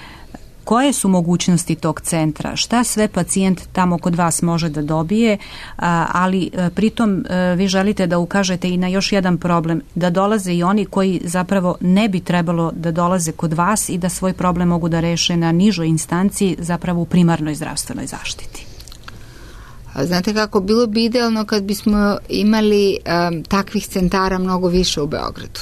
Koje su mogućnosti tog centra? Šta sve pacijent tamo kod vas može da dobije, ali pritom vi želite da ukažete i na još jedan problem, da dolaze i oni koji zapravo ne bi trebalo da dolaze kod vas i da svoj problem mogu da reše na nižoj instanciji, zapravo u primarnoj zdravstvenoj zaštiti. Znate kako, bilo bi idealno kad bismo imali takvih centara mnogo više u Beogradu.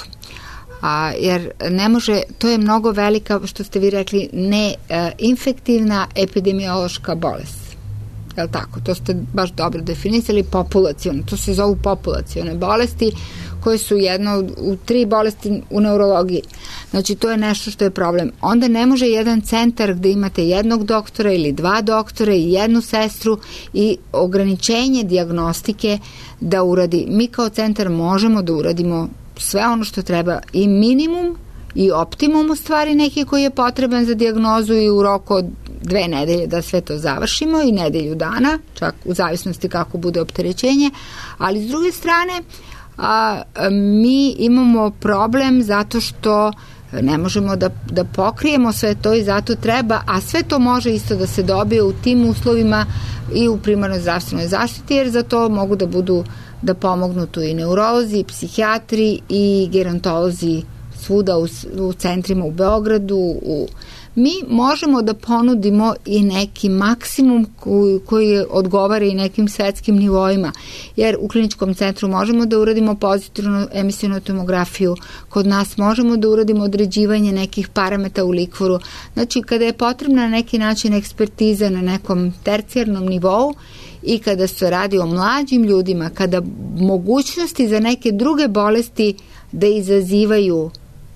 Jer ne može, to je mnogo velika, što ste vi rekli, neinfektivna epidemiološka bolest. Je li tako? To ste baš dobro definisali, populacione. To se zovu populacione bolesti, koje su jedno u 3 bolesti u neurologiji. Znači, to je nešto što je problem. Onda ne može jedan centar gde imate jednog doktora ili 2 doktora i 1 sestru i ograničenje dijagnostike da uradi. Mi kao centar možemo da uradimo sve ono što treba i minimum i optimum u stvari neki koji je potreban za dijagnozu i u roku od 2 nedelje da sve to završimo i nedelju dana, čak u zavisnosti kako bude opterećenje, ali s druge strane mi imamo problem zato što ne možemo da pokrijemo sve to i zato treba, a sve to može isto da se dobije u tim uslovima i u primarnoj zdravstvenoj zaštiti, jer za to mogu da pomognu tu i neurolozi, i psihijatri i gerontolozi svuda u centrima u Beogradu. Mi možemo da ponudimo i neki maksimum koji odgovara i nekim svetskim nivoima, jer u kliničkom centru možemo da uradimo pozitivnu emisionu tomografiju, kod nas možemo da uradimo određivanje nekih parametra u likvoru. Znači, kada je potrebna na neki način ekspertiza na nekom tercijarnom nivou i kada se radi o mlađim ljudima, kada mogućnosti za neke druge bolesti da izazivaju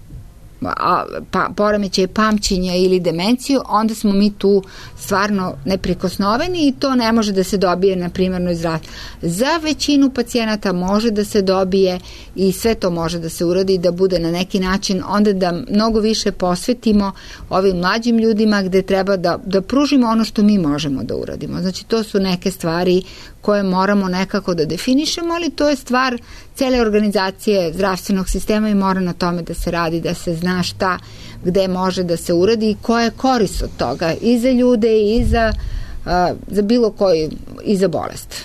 poremećaj pamćenja ili demenciju, onda smo mi tu stvarno neprikosnoveni i to ne može da se dobije na primarnoj zdravstvu. Za većinu pacijenata može da se dobije i sve to može da se uradi, da bude na neki način, onda da mnogo više posvetimo ovim mlađim ljudima gde treba da pružimo ono što mi možemo da uradimo. Znači, to su neke stvari koje moramo nekako da definišemo, ali to je stvar cele organizacije zdravstvenog sistema i mora na tome da se radi, da se zna šta, gde može da se uradi i koja je korist od toga i za ljude i za bilo koju, i za bolest.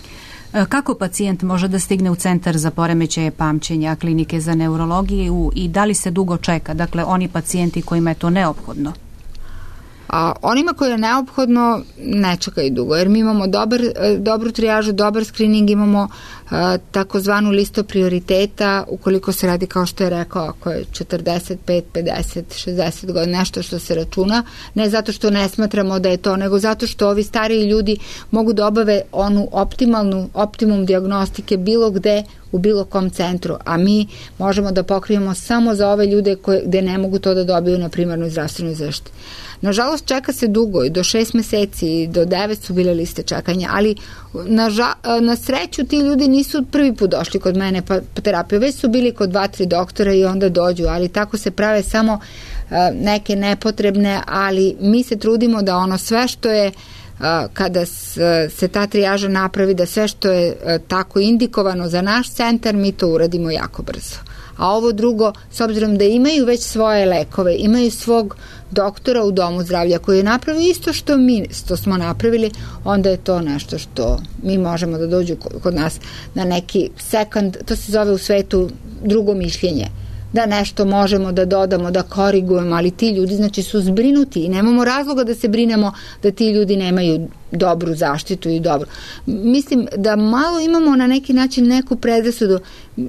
Kako pacijent može da stigne u centar za poremećaje pamćenja, klinike za neurologiju i da li se dugo čeka? Dakle, oni pacijenti kojima je to neophodno? A onima koje je neophodno ne čekaju dugo, jer mi imamo dobru trijažu, dobar screening, imamo takozvanu listu prioriteta, ukoliko se radi, kao što je rekao, ako je 45, 50, 60 godina, nešto što se računa, ne zato što ne smatramo da je to, nego zato što ovi stariji ljudi mogu da obave onu optimum dijagnostike bilo gde, u bilo kom centru, a mi možemo da pokrijemo samo za ove ljude gde ne mogu to da dobiju na primarnoj zdravstvenoj zaštiti. Nažalost, čeka se dugo i do 6 meseci, do 9 su bile liste čekanja, ali na sreću ti ljudi nisu prvi put došli kod mene po terapiju, već su bili kod 2-3 doktora i onda dođu, ali tako se prave samo neke nepotrebne, ali mi se trudimo da ono sve što je kada se ta trijaža napravi, da sve što je tako indikovano za naš centar, mi to uradimo jako brzo. A ovo drugo, s obzirom da imaju već svoje lekove, imaju svog doktora u domu zdravlja koji je napravio isto što smo napravili, onda je to nešto što mi možemo da dođu kod nas na neki second, to se zove u svetu drugo mišljenje, da nešto možemo da dodamo, da korigujemo, ali ti ljudi znači su zbrinuti i nemamo razloga da se brinemo da ti ljudi nemaju dobru zaštitu i dobro. Mislim da malo imamo na neki način neku predrasudu.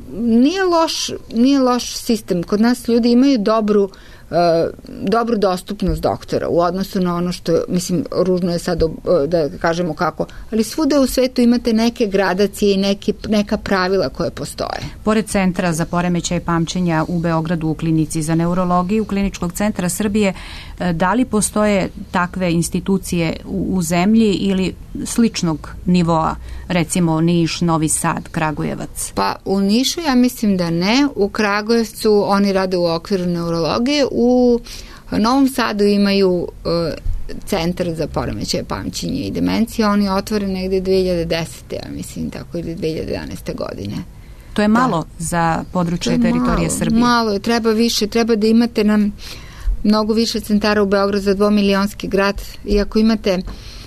Nije loš sistem. Kod nas ljudi imaju dobru dostupnost doktora u odnosu na ono što, mislim, ružno je sad da kažemo kako, ali svuda u svetu imate neke gradacije i neka pravila koje postoje. Pored Centra za poremećaje pamćenja u Beogradu u klinici za neurologiju Kliničkog centra Srbije, da li postoje takve institucije u zemlji ili sličnog nivoa, recimo Niš, Novi Sad, Kragujevac? Pa u Nišu ja mislim da ne, u Kragujevcu oni rade u okviru neurologije, u Novom Sadu imaju centar za poremećaje pamćenja i demencije, on je otvoren negde 2010. ja mislim, tako, ili 2011. godine. To je malo za područje teritorije Srbije. Malo je, treba da imate nam mnogo više centara u Beogradu za 2-milionski grad i ako imate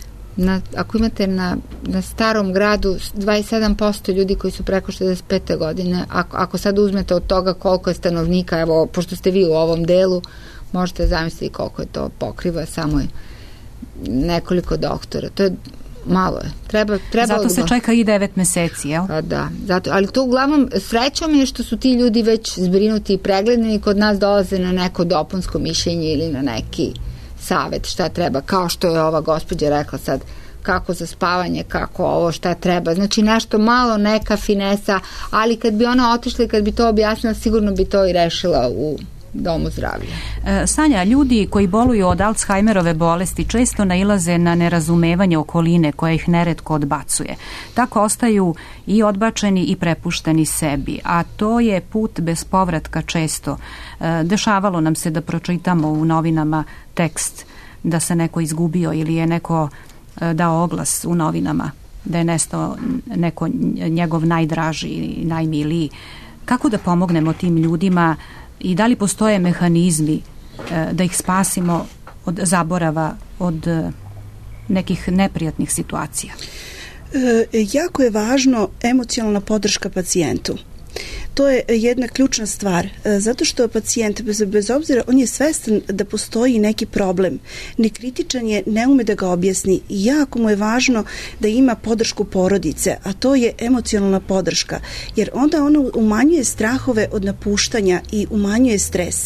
na starom gradu 27% ljudi koji su preko 65. godine, ako sad uzmete od toga koliko je stanovnika, evo, pošto ste vi u ovom delu, možete zamisliti koliko je to pokriva, samo je nekoliko doktora. To je malo je. Zato se čeka i 9 meseci, jel? Da, ali to uglavnom srećom je što su ti ljudi već zbrinuti i pregledani i kod nas dolaze na neko dopunsko mišljenje ili na neki savet šta treba, kao što je ova gospođa rekla sad, kako za spavanje, kako ovo, šta treba. Znači nešto malo, neka finesa, ali kad bi ona otišla i kad bi to objasnila, sigurno bi to i rešila u domu zdravlja. Sanja, ljudi koji boluju od Alzheimerove bolesti često nailaze na nerazumevanje okoline koja ih neretko odbacuje. Tako ostaju i odbačeni i prepušteni sebi, a to je put bez povratka često. Dešavalo nam se da pročitamo u novinama tekst da se neko izgubio ili je neko dao oglas u novinama da je nestao neko njegov najdraži i najmiliji. Kako da pomognemo tim ljudima i da li postoje mehanizmi da ih spasimo od zaborava, od nekih neprijatnih situacija? Jako je važno emocionalna podrška pacijentu. To je jedna ključna stvar, zato što pacijent, bez obzira, on je svestan da postoji neki problem, nekritičan je, ne ume da ga objasni i jako mu je važno da ima podršku porodice, a to je emocionalna podrška, jer onda ona umanjuje strahove od napuštanja i umanjuje stres.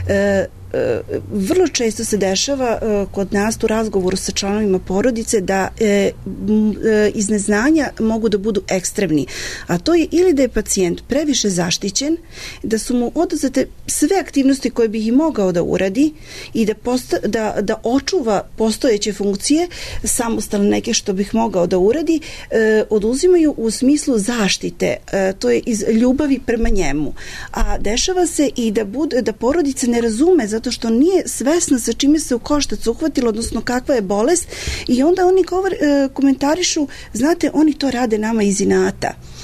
Vrlo često se dešava kod nas u razgovoru sa članovima porodice da iz neznanja mogu da budu ekstremni, a to je ili da je pacijent previše zaštićen, da su mu oduzete sve aktivnosti koje bi i mogao da uradi i da očuva postojeće funkcije, samostalne neke što bih mogao da uradi, oduzimaju u smislu zaštite, to je iz ljubavi prema njemu. A dešava se i da porodica ne razume zato što nije svesna sa čime se u koštac uhvatilo, odnosno kakva je bolest, i onda oni komentarišu, znate, oni to rade nama iz inata.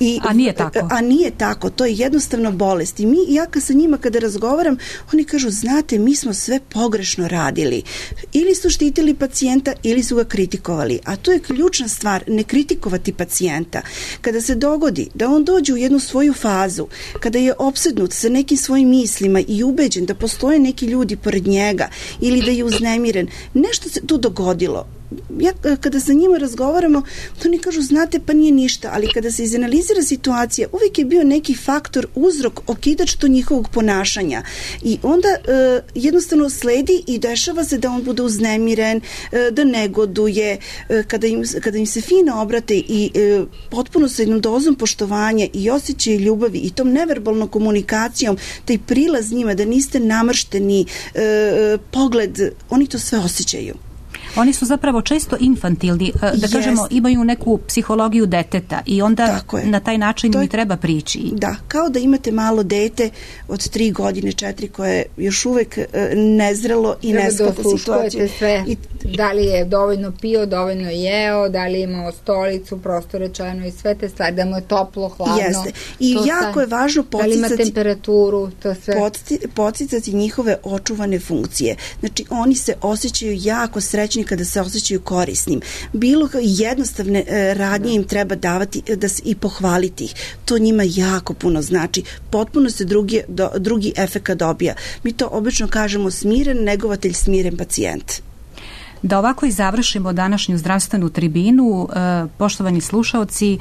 A nije tako? A nije tako, to je jednostavno bolest. I ja sa njima kada razgovaram, oni kažu, znate, mi smo sve pogrešno radili. Ili su štitili pacijenta, ili su ga kritikovali. A to je ključna stvar, ne kritikovati pacijenta. Kada se dogodi da on dođe u jednu svoju fazu, kada je opsednut sa nekim svojim mislima i ubeđen da postoje neki ljudi pored njega ili da je uznemiren, nešto se tu dogodilo. Ja kada sa njima razgovaramo, oni kažu, znate, pa nije ništa, ali kada se izanalizira situacija, uvijek je bio neki faktor, uzrok, okidač to njihovog ponašanja. I onda jednostavno sledi i dešava se da on bude uznemiren, da negoduje, kada im se fino obrate i potpuno sa jednom dozom poštovanja i osjećaja ljubavi i tom neverbalnom komunikacijom, taj prilaz njima, da niste namršteni, pogled, oni to sve osjećaju. Oni su zapravo često infantilni, da kažemo, imaju neku psihologiju deteta i onda na taj način mi treba prići. Da, kao da imate malo dete od 3 godine, 4 koje je još uvek nezrelo i ne shvata situaciju. Sve. Da li je dovoljno pio, dovoljno jeo, da li je imao stolicu, prosto rečeno, i sve te stvari, da mu je toplo, hladno. Jeste. I jako je važno da li ima temperaturu, to sve. Podsticati njihove očuvane funkcije. Znači, oni se osjećaju jako srećni kada se osjećaju korisnim. Bilo jednostavne radnje im treba davati i pohvaliti ih. To njima jako puno znači. Potpuno se drugi efekat dobija. Mi to obično kažemo smiren negovatelj, smiren pacijent. Da ovako i završimo današnju zdravstvenu tribinu. Poštovani slušaoci,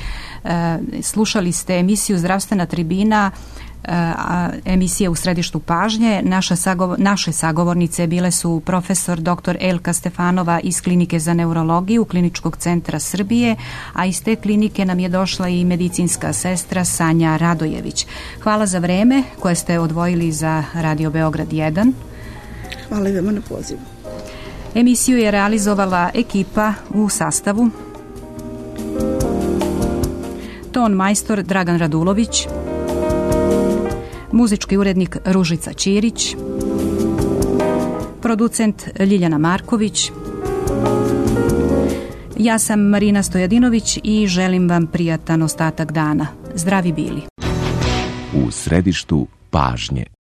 slušali ste emisiju Zdravstvena tribina, emisije u središtu pažnje. Naše sagovornice bile su profesor dr. Elka Stefanova iz Klinike za neurologiju Kliničkog centra Srbije, a iz te klinike nam je došla i medicinska sestra Sanja Radojević. Hvala za vreme koje ste odvojili za Radio Beograd 1. Hvala i vama na pozivu. Emisiju je realizovala ekipa u sastavu ton majstor Dragan Radulović, muzički urednik Ružica Ćirić, producent Ljiljana Marković. Ja sam Marina Stojadinović i želim vam prijatan ostatak dana. Zdravi bili. U središtu pažnje.